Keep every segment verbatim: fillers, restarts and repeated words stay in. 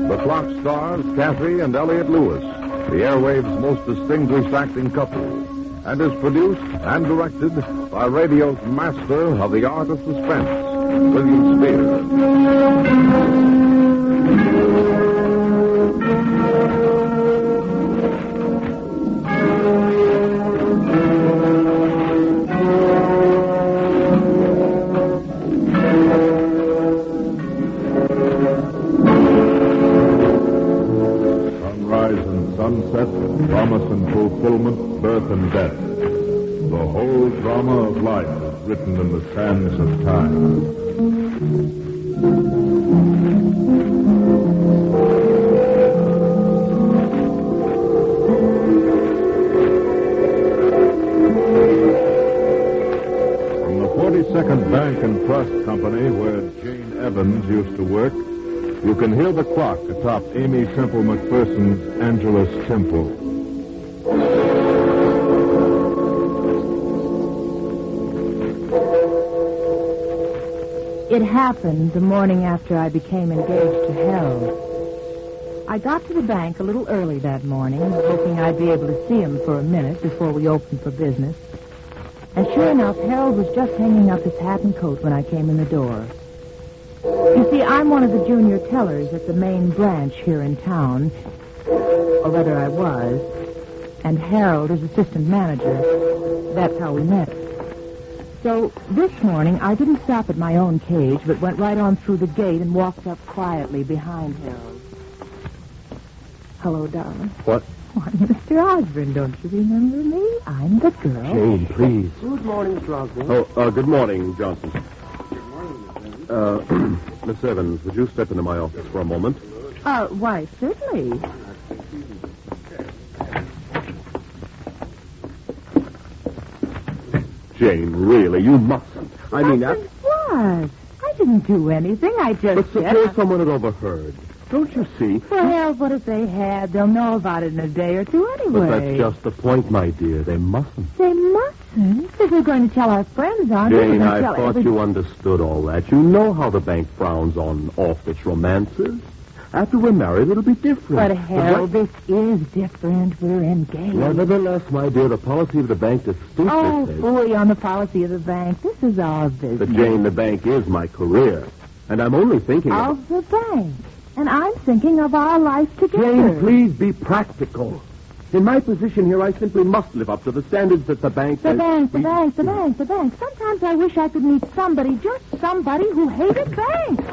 The clock stars Kathy and Elliot Lewis, the airwaves' most distinguished acting couple, and is produced and directed by radio's master of the art of suspense, William Spear. Promise and fulfillment, birth and death. The whole drama of life is written in the sands of time. From the forty-second Bank and Trust Company, where Jane Evans used to work, you can hear the clock atop Amy Semple McPherson's Angelus Temple. It happened the morning after I became engaged to Harold. I got to the bank a little early that morning, hoping I'd be able to see him for a minute before we opened for business. And sure enough, Harold was just hanging up his hat and coat when I came in the door. You see, I'm one of the junior tellers at the main branch here in town, or rather I was, and Harold is assistant manager. That's how we met. So this morning, I didn't stop at my own cage, but went right on through the gate and walked up quietly behind Harold. Hello, darling. What? Why, Mister Osborne, don't you remember me? I'm the girl. Jane, please. Good morning, Mister Osborne. Oh, uh, good morning, Johnson. Good morning, Miss Evans. Uh, Miss Evans, would you step into my office for a moment? Uh, why, certainly. Jane, really, you mustn't. I mean, that... What? I didn't do anything. I just But said... suppose someone had overheard. Don't you see? Well, what if they had? They'll know about it in a day or two anyway. But that's just the point, my dear. They mustn't. They mustn't. If we're going to tell our friends, aren't we? We're Jane, going to I tell thought every- you understood all that. You know how the bank frowns on off-its romances. After we're married, it'll be different. But, Harold, this is different. We're engaged. Nevertheless, my dear, the policy of the bank distinctly Oh, says... fully on the policy of the bank. This is our business. But, Jane, the bank is my career. And I'm only thinking of... Of the bank. And I'm thinking of our life together. Jane, please be practical. In my position here, I simply must live up to the standards that the bank... The has... bank, the we- bank, the bank, the bank. Sometimes I wish I could meet somebody, just somebody who hated banks.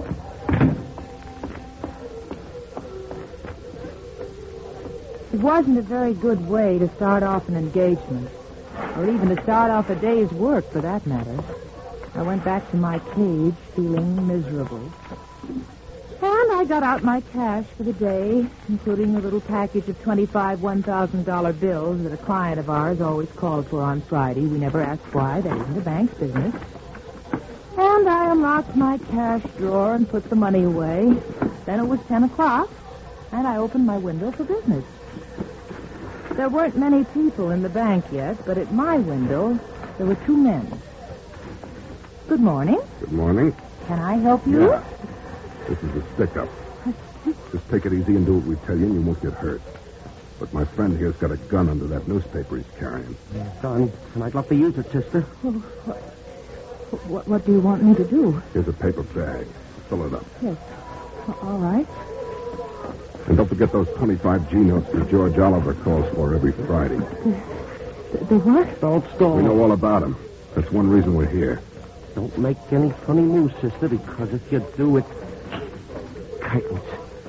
It wasn't a very good way to start off an engagement, or even to start off a day's work, for that matter. I went back to my cage feeling miserable. And I got out my cash for the day, including a little package of twenty-five one thousand dollars bills that a client of ours always called for on Friday. We never asked why. That isn't the bank's business. And I unlocked my cash drawer and put the money away. Then it was ten o'clock, and I opened my window for business. There weren't many people in the bank yet, but at my window, there were two men. Good morning. Good morning. Can I help you? Yeah. This is a stick-up. Just take it easy and do what we tell you, and you won't get hurt. But my friend here's got a gun under that newspaper he's carrying. Son, and I'd love to use it, sister. Oh, what, what, what do you want me to do? Here's a paper bag. Fill it up. Yes. All right. And don't forget those twenty-five G notes that George Oliver calls for every Friday. The, the what? Don't stall. We know all about him. That's one reason we're here. Don't make any funny moves, sister, because if you do, it tightens.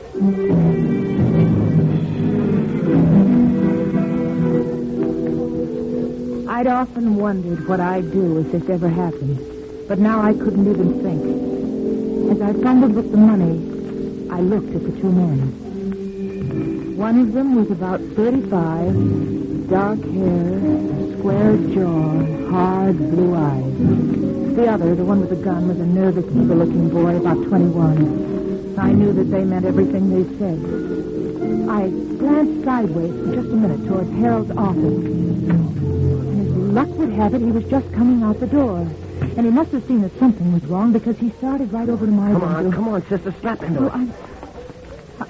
I'd often wondered what I'd do if this ever happened, but now I couldn't even think. As I fumbled with the money, I looked at the two men. One of them was about thirty-five, dark hair, square jaw, hard blue eyes. The other, the one with the gun, was a nervous, eager-looking boy, about twenty-one. I knew that they meant everything they said. I glanced sideways for just a minute towards Harold's office. And as luck would have it, he was just coming out the door. And he must have seen that something was wrong because he started right over to my Come window. on, come on, sister, snap into Oh, it. I'm,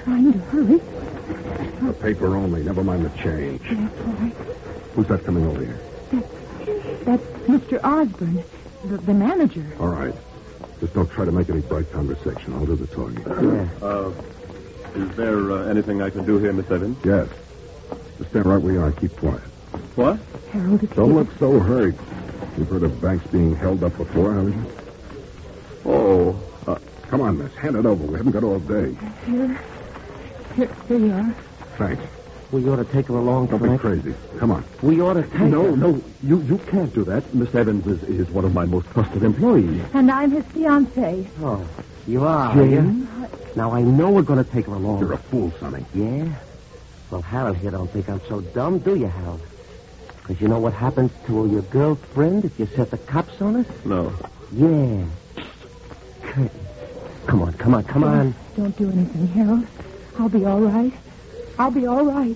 trying to hurry. The paper only. Never mind the change. That's all right. Who's that coming over here? That's Mister Osborne, the, the manager. All right. Just don't try to make any bright conversation. I'll do the talking. Uh, is there uh, anything I can do here, Miss Evans? Yes. Just stand right where you are and keep quiet. What? Harold, it's Don't here. look so hurt. You've heard of banks being held up before, haven't you? Oh, uh, Come on, miss. Hand it over. We haven't got all day. Here. Here, here you are. Thanks. We ought to take her along, Don't be Frank. crazy. Come on. We ought to take no, her. no, you you can't do that. Miss Evans is, is one of my most trusted employees. And I'm his fiancée. Oh, you are, are you? Now, I know we're going to take her along. You're a fool, Sonny. Yeah? Well, Harold here don't think I'm so dumb, do you, Harold? Because you know what happens to your girlfriend if you set the cops on us? No. Yeah. Curtain. Come on, come on, come on. Don't do anything, Harold. I'll be all right. I'll be all right.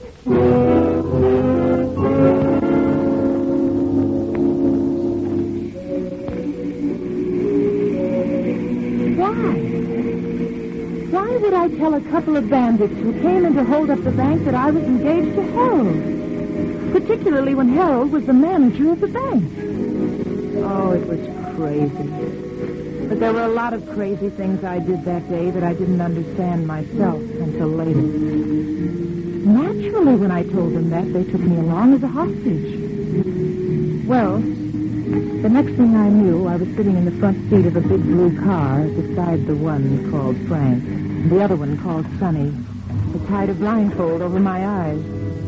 Why? Why would I tell a couple of bandits who came in to hold up the bank that I was engaged to Harold? Particularly when Harold was the manager of the bank. Oh, it was crazy. But there were a lot of crazy things I did that day that I didn't understand myself until later. Naturally, when I told them that, they took me along as a hostage. Well, the next thing I knew, I was sitting in the front seat of a big blue car beside the one called Frank, and the other one called Sonny. I tied a blindfold over my eyes.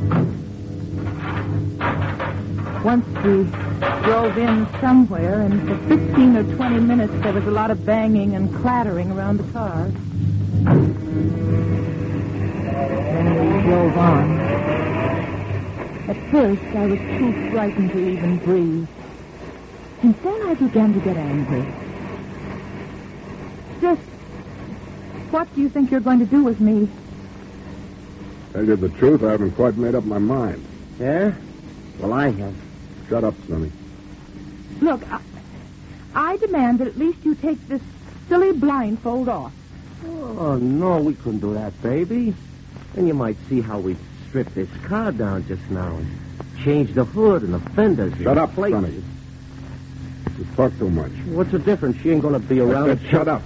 Once we drove in somewhere, and for fifteen or twenty minutes there was a lot of banging and clattering around the car. Then we drove on. At first, I was too frightened to even breathe. And then I began to get angry. Just, what do you think you're going to do with me? Tell you the truth, I haven't quite made up my mind. Yeah? Well, I have. Shut up, Sonny. Look, I, I demand that at least you take this silly blindfold off. Oh, no, we couldn't do that, baby. And you might see how we stripped this car down just now and changed the hood and the fenders. Shut up, plates. Sonny. You talk too much. What's the difference? She ain't going to be I around. said shut up.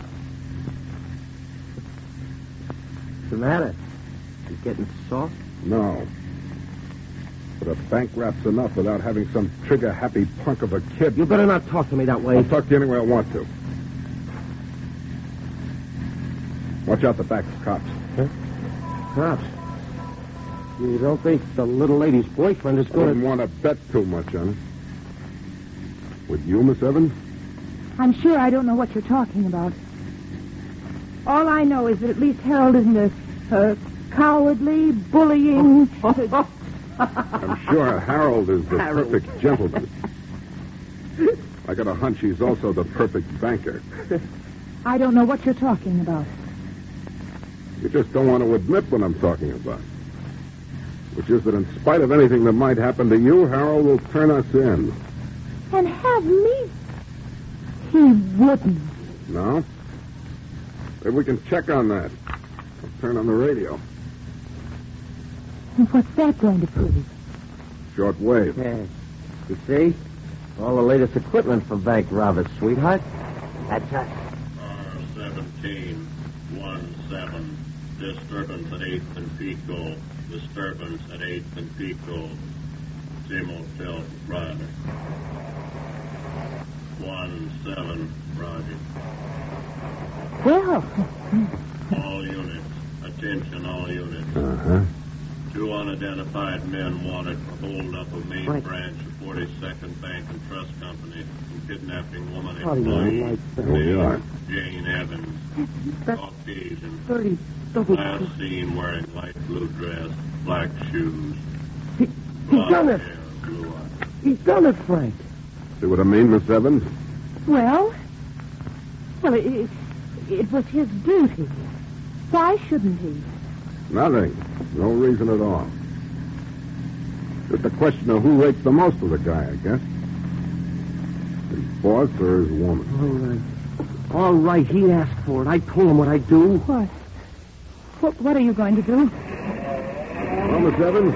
What's the matter? You getting soft? No. But a bank rap's enough without having some trigger-happy punk of a kid. You better not talk to me that way. I'll talk to you any way I want to. Watch out the back of cops. Huh? Cops? You don't think the little lady's boyfriend is I going wouldn't to... want to bet too much on it. With you, Miss Evans? I'm sure I don't know what you're talking about. All I know is that at least Harold isn't a, a cowardly, bullying... I'm sure Harold is the Harold. perfect gentleman. I got a hunch he's also the perfect banker. I don't know what you're talking about. You just don't want to admit what I'm talking about. Which is that in spite of anything that might happen to you, Harold will turn us in. And have me? He wouldn't. No? Maybe we can check on that. I'll turn on the radio. And what's that going to prove? Short wave. Yeah. You see? All the latest equipment for bank robbers, sweetheart. That's us. R seventeen one seven. Disturbance at eighth and Pico. Disturbance at eighth and Pico. Motel, Roger. One seven, Roger. Well, All units. Attention, all units. Uh-huh. Two unidentified men wanted for hold up a main Right. branch of forty-second Bank and Trust Company and kidnapping woman How do you employee like that? Here we are. Jane Evans, that's Caucasian. thirty double... Last seen wearing light blue dress, black shoes, He, he's blonde done it. hair, blue eyes. He's done it, Frank. See what I mean, Miss Evans? Well, well, it, it, it was his duty. Why shouldn't he? Nothing. No reason at all. Just a question of who rates the most of the guy, I guess. His boss or his woman? All right. All right, he asked for it. I told him what I'd do. What? What, what are you going to do? Well, Miss Evans,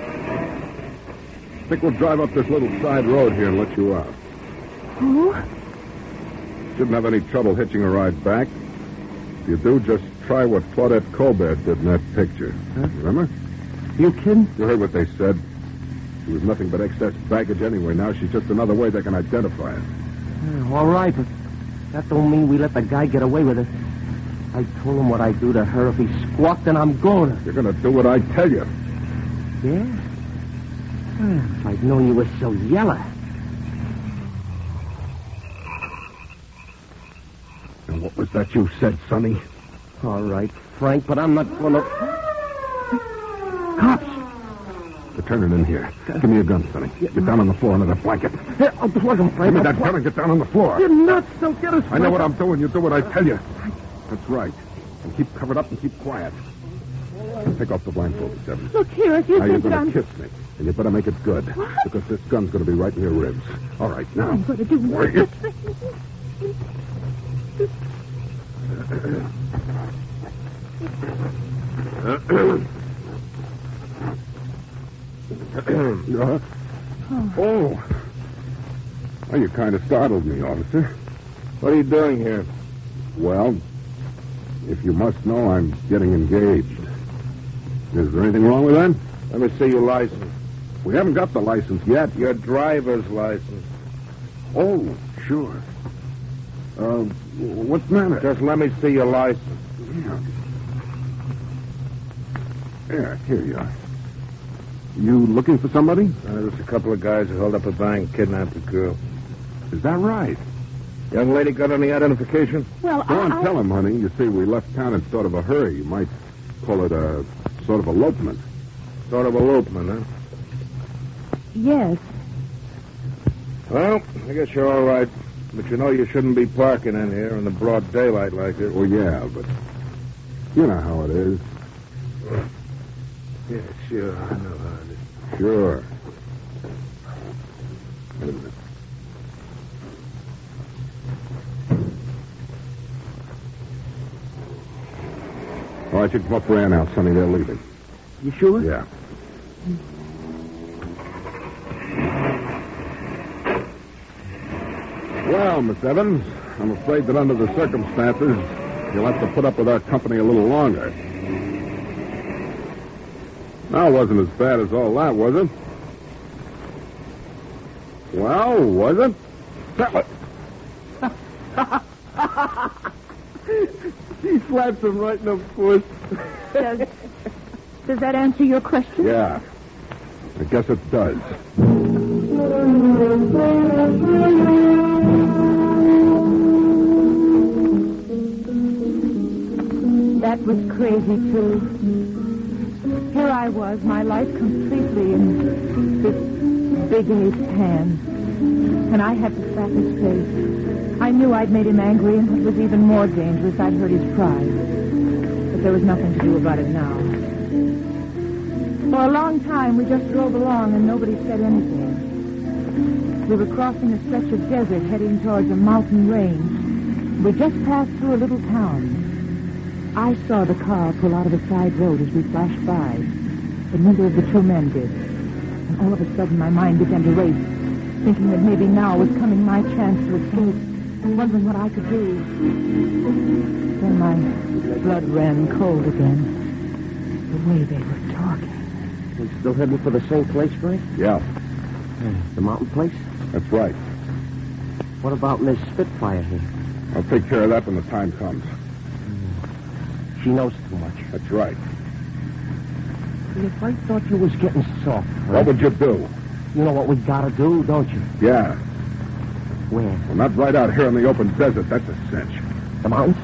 I think we'll drive up this little side road here and let you out. Oh? Shouldn't have any trouble hitching a ride back. If you do, just try what Claudette Colbert did in that picture. Huh? Remember? You kidding? You heard what they said. She was nothing but excess baggage anyway. Now she's just another way they can identify her. Yeah, all right, but that don't mean we let the guy get away with it. I told him what I'd do to her if he squawked, and I'm going to. You're going to do what I tell you. Yeah? Well, if I'd known you were so yellow. And what was that you said, Sonny? All right, Frank, but I'm not going to... Cops! They're turning in here. Give me your gun, Sonny. Get down on the floor under the blanket. Here, I'll plug him, Frank. Give me that I'll gun and get down on the floor. You're nuts. They'll get us. I know what I'm doing. You do what I tell you. That's right. And keep covered up and keep quiet. Take off the blindfold, Miss Evans. Look here, if you Now you're think going I'm... to kiss me. And you better make it good. What? Because this gun's going to be right in your ribs. All right, now. I'm going to do Where what? Uh, oh. Well, you kind of startled me, officer. What are you doing here? Well, if you must know, I'm getting engaged. Is there anything wrong with that? Let me see your license. We haven't got the license yet. Your driver's license. Oh, sure. Uh, what's the matter? Just let me see your license. Yeah. Yeah, here you are. You looking for somebody? Uh, there's a couple of guys who held up a bank, kidnapped a girl. Is that right? Young lady got any identification? Well, Go I... on, I- tell him, honey. You see, we left town in sort of a hurry. You might call it a sort of elopement. Sort of elopement, huh? Yes. Well, I guess you're all right. But you know you shouldn't be parking in here in the broad daylight like this. Well, yeah, but you know how it is. Yeah, sure. I know how it is. Sure. Wait a minute. All right, you come up for air now, Sonny. They're leaving. You sure? Yeah. Well, Miss Evans, I'm afraid that under the circumstances, you'll have to put up with our company a little longer. Now, it wasn't as bad as all that, was it? Well, was it? Tell it. He slaps him right in the foot. Does, does that answer your question? Yeah. I guess it does. That was crazy, too. Here I was, my life completely in this big ape's hands. And I had to slap his face. I knew I'd made him angry, and what was even more dangerous, I'd hurt his pride. But there was nothing to do about it now. For a long time, we just drove along, and nobody said anything. We were crossing a stretch of desert heading towards a mountain range. We just passed through a little town. I saw the car pull out of a side road as we flashed by, but neither of the two men did. And all of a sudden, my mind began to race, thinking that maybe now was coming my chance to escape, wondering what I could do. Then my blood ran cold again. The way they were talking. We still heading for the same place, Frank? Yeah, The mountain place? that's right. What about Miss Spitfire here? I'll take care of that when the time comes. She knows too much. That's right. If I thought you was getting soft, What Frank, would you do? you know what we gotta do, don't you? Yeah. Where? Well, not right out here in the open desert. That's a cinch. The mountains?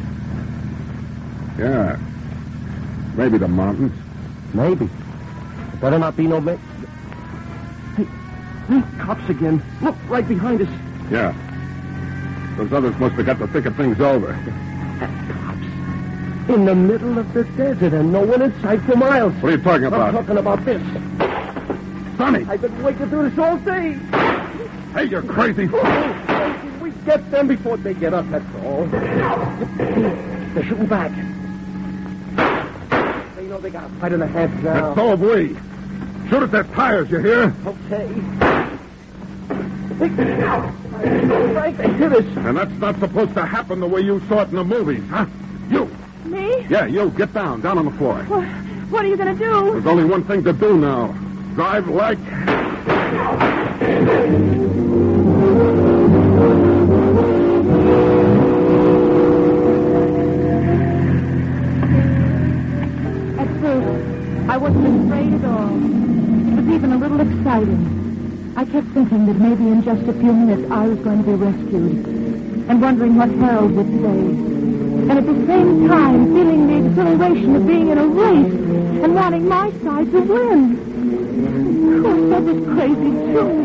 Yeah. Maybe the mountains. Maybe. Better not be no... Ma- hey, hey, cops again. Look, right behind us. Yeah. Those others must have got to think of things over. Cops. In the middle of the desert and no one in sight for miles. What are you talking about? I'm talking about this. Sonny! I've been waiting to do this all day. Hey, you're crazy. Oh, we get them before they get us, that's all. They're shooting back. You know they got a fight in the heads now. And so have we. Shoot at their tires, you hear? Okay. Frank, they hit us. And that's not supposed to happen the way you saw it in the movies, huh? You. Me? Yeah, you. Get down. Down on the floor. What, what are you going to do? There's only one thing to do now. Drive like... At first, I wasn't afraid at all. It was even a little exciting. I kept thinking that maybe in just a few minutes I was going to be rescued, and wondering what Harold would say. And at the same time, feeling the exhilaration of being in a race and wanting my side to win. Of course, that was crazy, too.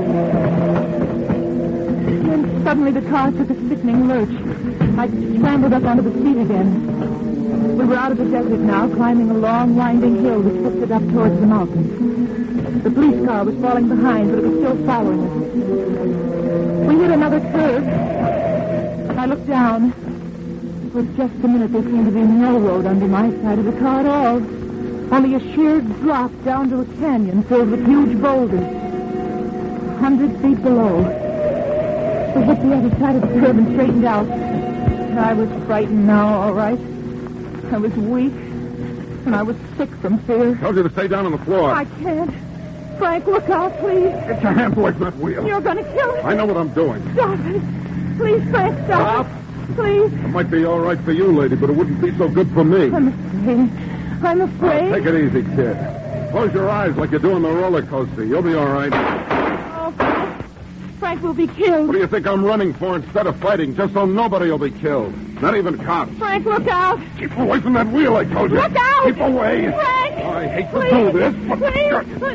Then suddenly the car took a sickening lurch. I scrambled up onto the seat again. We were out of the desert now, climbing a long, winding hill that flipped up towards the mountains. The police car was falling behind, but it was still following us. We hit another curve. I looked down. For just a minute, there seemed to be no road under my side of the car at all. Only a sheer drop down to a canyon filled with huge boulders. A hundred feet below. We hit the other side of the curve and straightened out. I was frightened now, all right. I was weak, and I was sick from fear. Told you to stay down on the floor. I can't. Frank, look out, please. Get your hands away from that wheel. You're going to kill me. I know what I'm doing. Stop it. Please, Frank, stop. Stop. Please. It might be all right for you, lady, but it wouldn't be so good for me. I'm afraid. I'm afraid. Now, take it easy, kid. Close your eyes like you're doing the roller coaster. You'll be all right. Oh, Frank. Frank will be killed. What do you think I'm running for instead of fighting? Just so nobody will be killed. Not even cops. Frank, look out. Keep away from that wheel, I told you. Look out. Keep away. Frank. Oh, I hate please, to do this, but... Please. Please.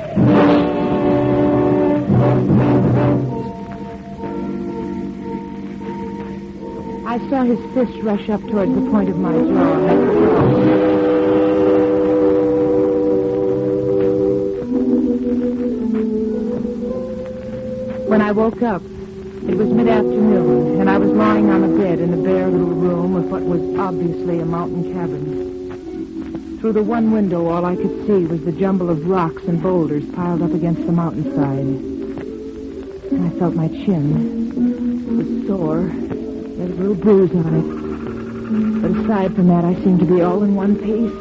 I saw his fist rush up towards the point of my jaw. When I woke up, it was mid-afternoon, and I was lying on a bed in a bare little room of what was obviously a mountain cabin. Through the one window, all I could see was the jumble of rocks and boulders piled up against the mountainside. And I felt my chin. It was sore. There was a little bruise on it. But aside from that, I seemed to be all in one piece.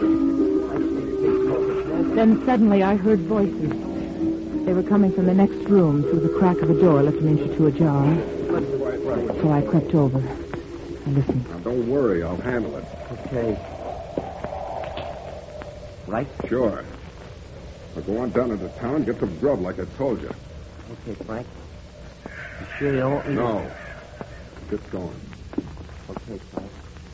Then suddenly I heard voices. They were coming from the next room through the crack of a door left an inch or two ajar. So I crept over. I listened. Now, don't worry. I'll handle it. Okay. Right? Sure. I'll go on down into town, get some grub like I told you. Okay, Frank. You sure you don't want me to... No. Get going. Okay, Frank.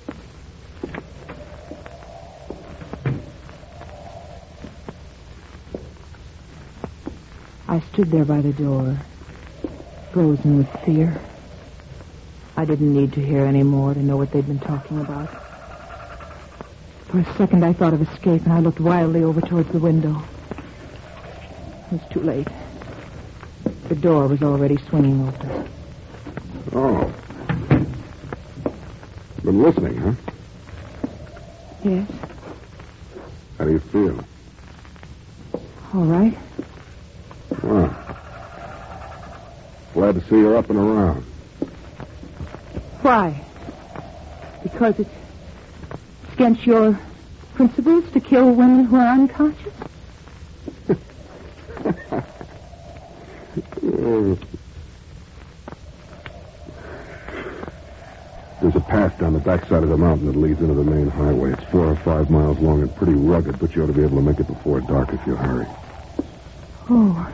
I stood there by the door, frozen with fear. I didn't need to hear any more to know what they'd been talking about. For a second, I thought of escape, and I looked wildly over towards the window. It was too late. The door was already swinging open. Oh. Been listening, huh? Yes? How do you feel? All right. Well, glad to see you're up and around. Why? Because it's against your principles to kill women who are unconscious? Oh. There's a path down the backside of the mountain that leads into the main highway. It's four or five miles long and pretty rugged, but you ought to be able to make it before dark if you hurry. Oh.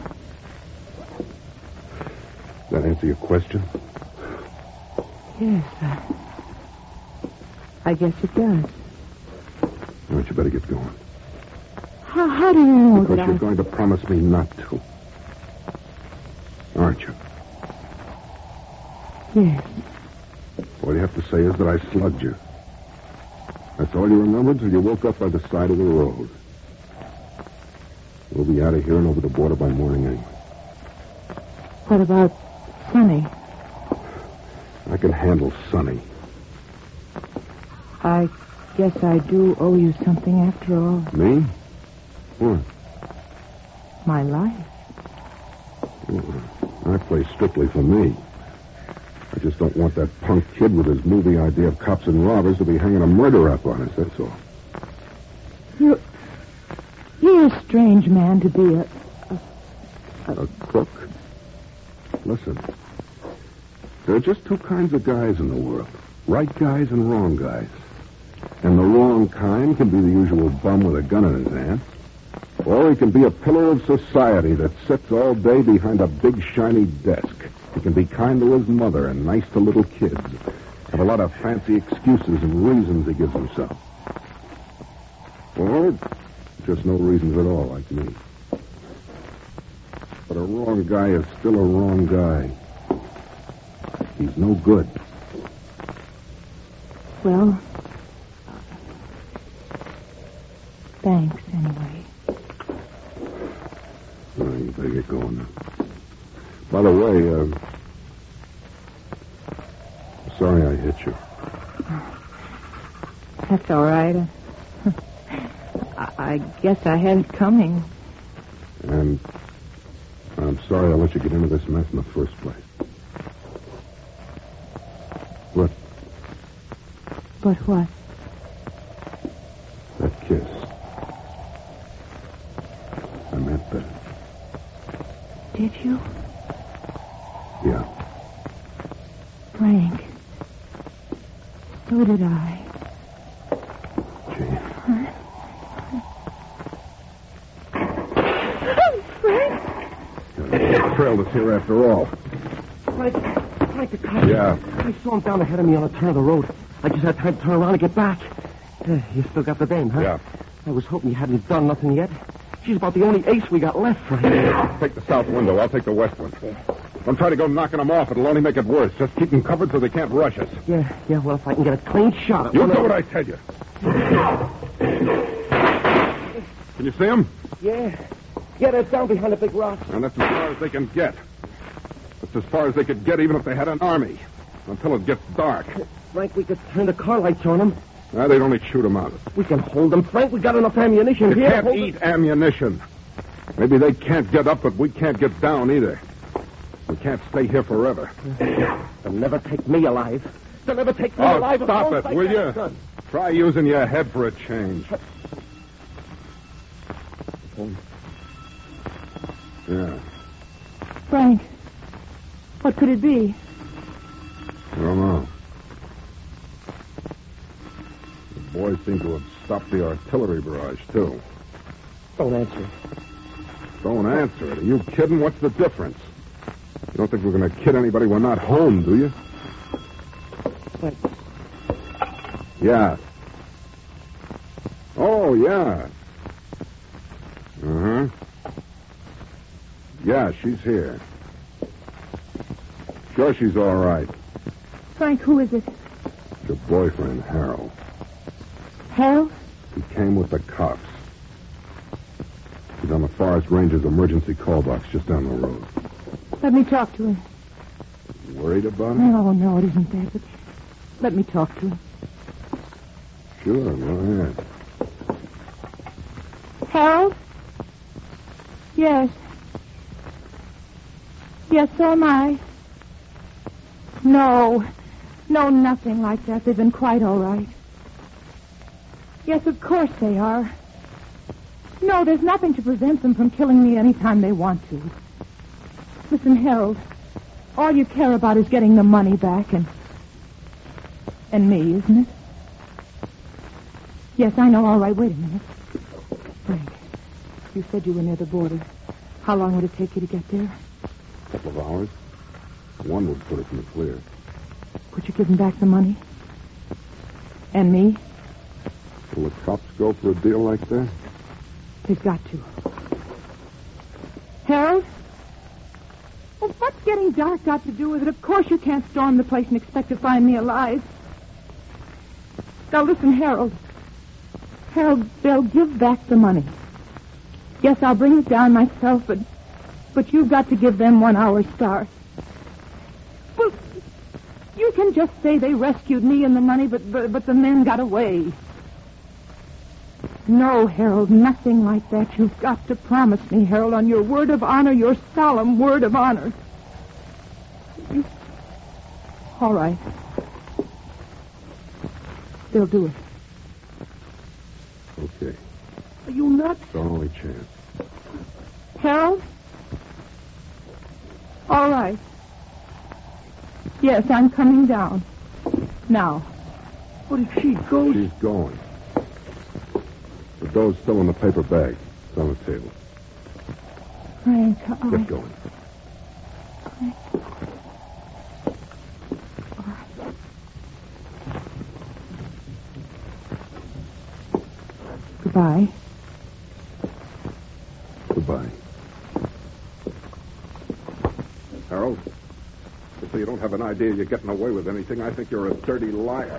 That answer your question? Yes, I, I guess it does. All right, you better get going. How, how do you know Because that you're I... going to promise me not to. Aren't you? Yes. All you have to say is that I slugged you. That's all you remembered till you woke up by the side of the road. We'll be out of here and over the border by morning anyway. What about Sonny? I can handle Sonny. I guess I do owe you something after all. Me? What? My life. That plays strictly for me. I just don't want that punk kid with his movie idea of cops and robbers to be hanging a murder up on us, that's all. You're... You're a strange man to be a... A crook? Listen, there are just two kinds of guys in the world. Right guys and wrong guys. And the wrong kind can be the usual bum with a gun in his hand. Or he can be a pillar of society that sits all day behind a big shiny desk. He can be kind to his mother and nice to little kids. Have a lot of fancy excuses and reasons he gives himself. Or just no reasons at all, like me. But a wrong guy is still a wrong guy. He's no good. Well, thanks anyway. Oh, you better get going now. By the way, uh, I'm sorry I hit you. That's all right. I, I guess I had it coming. And I'm sorry I let you get into this mess in the first place. What? But what? That kiss. I meant that. Did you? Yeah. Frank. So did I. Gee. Huh? Frank! Trailed us here after all. Frank, Frank, the cop. Yeah. I saw him down ahead of me on a turn of the road. I just had time to turn around and get back. Uh, you still got the dame, huh? Yeah. I was hoping you hadn't done nothing yet. She's about the only ace we got left, Frank. Take the south window. I'll take the west one. Don't try to go knocking them off. It'll only make it worse. Just keep them covered so they can't rush us. Yeah, yeah, well, if I can get a clean shot at You one do of what I tell you. Can you see them? Yeah. Yeah, they're down behind the big rocks. And that's as far as they can get. That's as far as they could get even if they had an army. Until it gets dark. Frank, we could turn the car lights on them. Nah, they'd only shoot them out. We can hold them, Frank. We got enough ammunition You here. can't Hold eat it. ammunition. Maybe they can't get up, but we can't get down either. We can't stay here forever. They'll never take me alive. They'll never take me Oh, alive. as stop long it, as I will get you? done. Try using your head for a change. Yeah. Frank, what could it be? I don't know. The boys seem to have stopped the artillery barrage, too. Don't answer. Don't answer it. Are you kidding? What's the difference? You don't think we're going to kid anybody we're not home, do you? Frank. Yeah. Oh, yeah. Uh-huh. Yeah, she's here. Sure, she's all right. Frank, who is it? Your boyfriend, Harold. Harold? He came with the cops. He's on the Forest Ranger's emergency call box just down the road. Let me talk to him. You worried about it? No, no, it isn't that, but let me talk to him. Sure, go ahead. Harold? Yes. Yes, so am I. No. No, nothing like that. They've been quite all right. Yes, of course they are. No, there's nothing to prevent them from killing me anytime they want to. Listen, Harold, all you care about is getting the money back and... and me, isn't it? Yes, I know. All right, wait a minute. Frank, you said you were near the border. How long would it take you to get there? A couple of hours. One would put us in the clear. Could you give them back the money? And me? Will the cops go for a deal like that? They've got to. Harold? Well, what's getting dark got to do with it? Of course you can't storm the place and expect to find me alive. Now listen, Harold. Harold, they'll give back the money. Yes, I'll bring it down myself, but but you've got to give them one hour's start. You can just say they rescued me and the money, but, but but the men got away. No, Harold, nothing like that. You've got to promise me, Harold, on your word of honor, your solemn word of honor. You... All right. They'll do it. Okay. Are you nuts? It's our only chance. Harold? All right. Yes, I'm coming down. Now. What if she goes? She's going. The dough's still in the paper bag. It's on the table. Frank, I... Get going. Frank. All right. Goodbye. Goodbye. Harold, just so you don't have an idea you're getting away with anything, I think you're a dirty liar.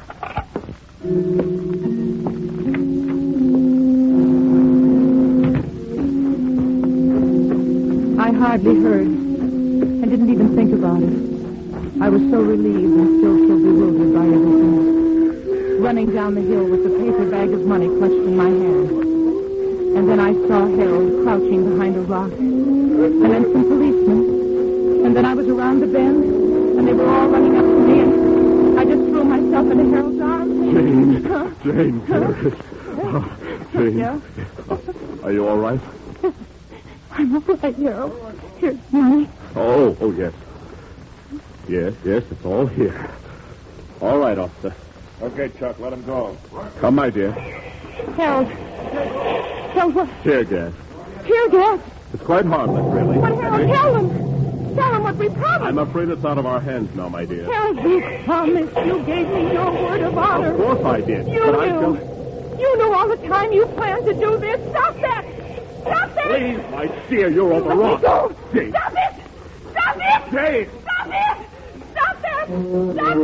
I hardly heard. I didn't even think about it. I was so relieved and still so bewildered by everything. Running down the hill with the paper bag of money clutched in my hand. And then I saw Harold crouching behind a rock. And then some policemen. And then I was around the bend, and they were all running up to me, and I just threw myself into Harold's arms. Jane. Huh? Jane. Oh, Jane. Yeah? Are you all right? I'm all right, Harold. Here's money. Oh, oh, yes. Yes, yes, it's all here. All right, officer. Okay, Chuck, let him go. Come, my dear. Harold. Harold, what? Tear gas. Tear gas? It's quite harmless, really. But Harold, tell them. Tell them what we promised. I'm afraid it's out of our hands now, my dear. Harold, you promised. You gave me your word of honor. Of course I did. You but knew. I just... You knew all the time you planned to do this. Stop that. Stop that. Please, my dear, you're Let me overwrought. go. Jane. Stop it. Stop it. Jane. Stop it. Stop that. Stop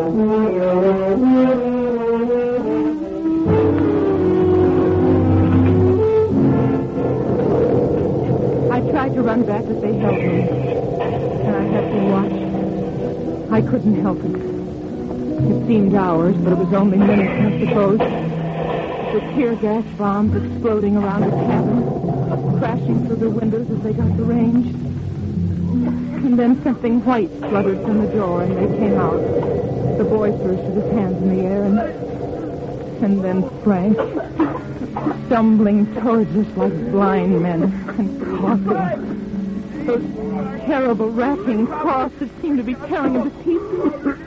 it. I tried to run back, but they held me. And I had to watch. I couldn't help it. It seemed hours, but it was only minutes, I suppose. The tear gas bombs exploding around the cabin, crashing through the windows as they got to range. And then something white fluttered from the door, and they came out. The boy first with his hands in the air, and, and then Frank, stumbling towards us like blind men, and coughing. Those terrible racking coughs that seemed to be tearing him to pieces.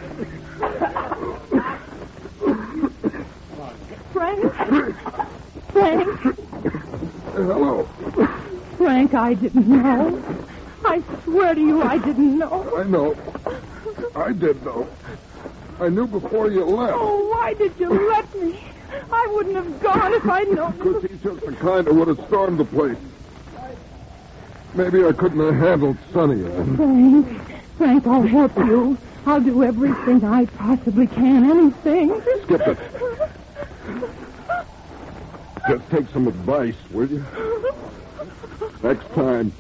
Frank? Frank? Hello. Frank, I didn't know. I swear to you, I didn't know. I know. I did know. I knew before you left. Oh, why did you let me? I wouldn't have gone if I'd known. Because he's just the kind that would have stormed the place. Maybe I couldn't have handled Sonny. Frank, Frank, I'll help you. I'll do everything I possibly can. Anything. Skip it. Just take some advice, will you? Next time.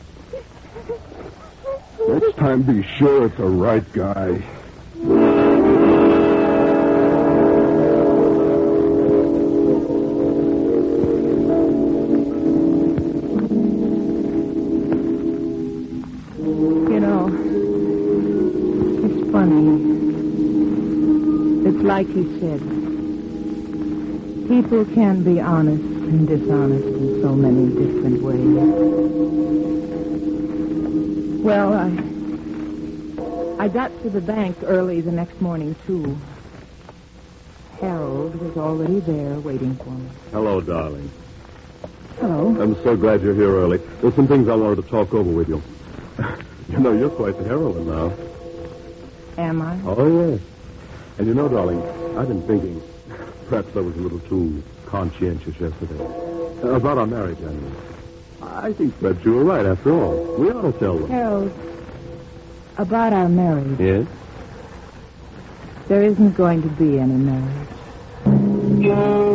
Next time, be sure it's the right guy. You know, it's funny. It's like you said. People can be honest and dishonest in so many different ways. Well, I... I got to the bank early the next morning, too. Harold was already there waiting for me. Hello, darling. Hello. I'm so glad you're here early. There's some things I wanted to talk over with you. You know, you're quite the heroine now. Am I? Oh, yes. And you know, darling, I've been thinking, perhaps I was a little too conscientious yesterday. Uh, about our marriage, I mean. I think perhaps you were right, after all. We ought to tell them. Harold, about our marriage. Yes? There isn't going to be any marriage.